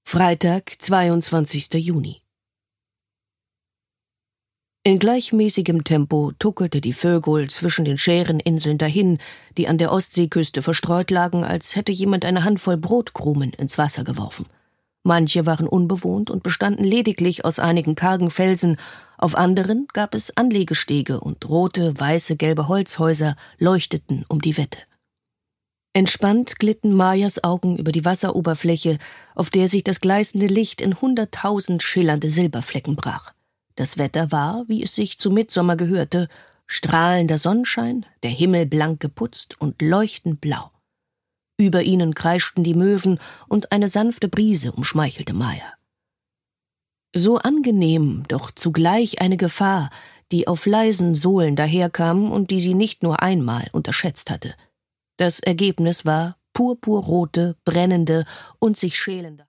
Freitag, 22. Juni. In gleichmäßigem Tempo tuckelte die Vögel zwischen den Schäreninseln dahin, die an der Ostseeküste verstreut lagen, als hätte jemand eine Handvoll Brotkrumen ins Wasser geworfen. Manche waren unbewohnt und bestanden lediglich aus einigen kargen Felsen, auf anderen gab es Anlegestege und rote, weiße, gelbe Holzhäuser leuchteten um die Wette. Entspannt glitten Mayas Augen über die Wasseroberfläche, auf der sich das gleißende Licht in 100.000 schillernde Silberflecken brach. Das Wetter war, wie es sich zu Mittsommer gehörte, strahlender Sonnenschein, der Himmel blank geputzt und leuchtend blau. Über ihnen kreischten die Möwen und eine sanfte Brise umschmeichelte Maya. So angenehm, doch zugleich eine Gefahr, die auf leisen Sohlen daherkam und die sie nicht nur einmal unterschätzt hatte. Das Ergebnis war purpurrote, brennende und sich schälende